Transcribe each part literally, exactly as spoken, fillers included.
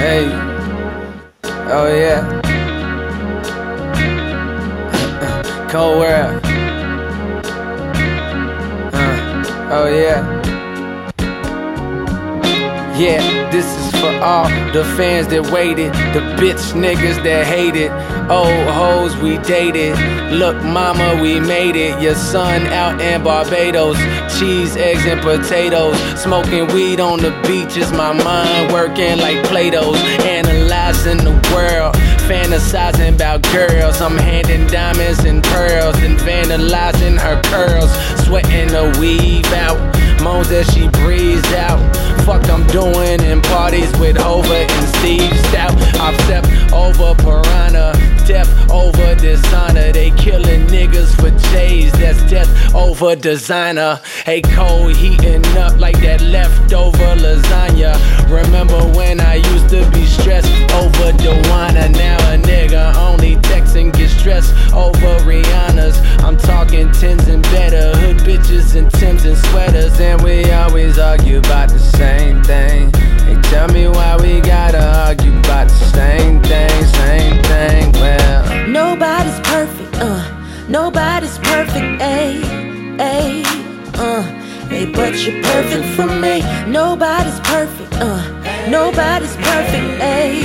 Hey, oh yeah. Cold world. Uh, oh yeah. Yeah, this is for all the fans that waited, the bitch niggas that hated, old hoes we dated. Look mama, we made it. Your son out in Barbados, cheese, eggs and potatoes, smoking weed on the beaches. My mind working like Play-Dohs, analyzing the world, fantasizing about girls. I'm handing diamonds and pearls and vandalizing her curls, sweating the weave out, moans as she breathes out. Fuck I'm doing in parties with Hova and Steve Stout. I've stepped over Piranha, death over dishonor. They killing niggas for J's, that's death over designer. Hey, cold heating up like that leftover lasagna. Remember when I used to be stressed over Dewana? Now a nigga only texting gets stressed over Rihanna's. I'm talking tens and better, hood bitches and Timbs and sweaters, and we always argue about the same thing. Hey, tell me why we gotta argue about the same thing, same thing. Well, nobody's perfect, uh, nobody's perfect, ayy, ayy, uh, hey, but you're perfect for me. Nobody's perfect, uh, nobody's perfect, ayy,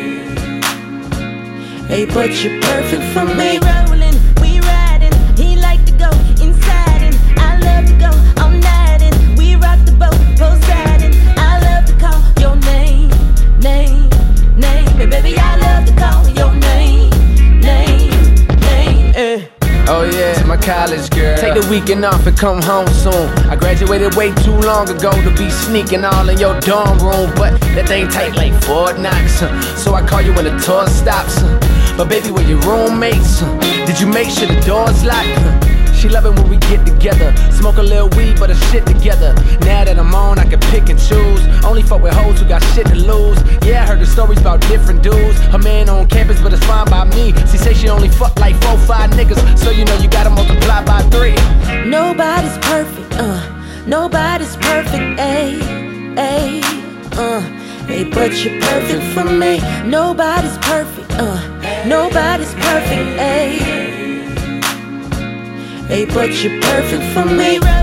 hey, but you're perfect for me. We rollin', we riding, he like to go inside and I love to go all night and we rock the boat, Poseidon. I love to call your name, name, name, hey, baby, I love to call your name, name, name, eh. oh yeah, my college girl. Take the weekend off and come home soon. I graduated way too long ago to be sneaking all in your dorm room, but that thing tight like Fort Knox, so I call you when the tour stops. But baby, were your roommates? Did you make sure the door's locked? She love it when we get together, smoke a little weed, but a shit together. Now that I'm on, I can pick and choose. Only fuck with hoes who got shit to lose. Yeah, I heard the stories about different dudes. Her man on campus, but it's fine by me. She say she only fuck like four, five niggas, so you know you gotta multiply by three. Nobody's perfect, uh, nobody's perfect, ayy, ayy, uh, hey, but you're perfect for me. Nobody's perfect, uh, nobody's perfect, ayy, hey, but you're perfect for me.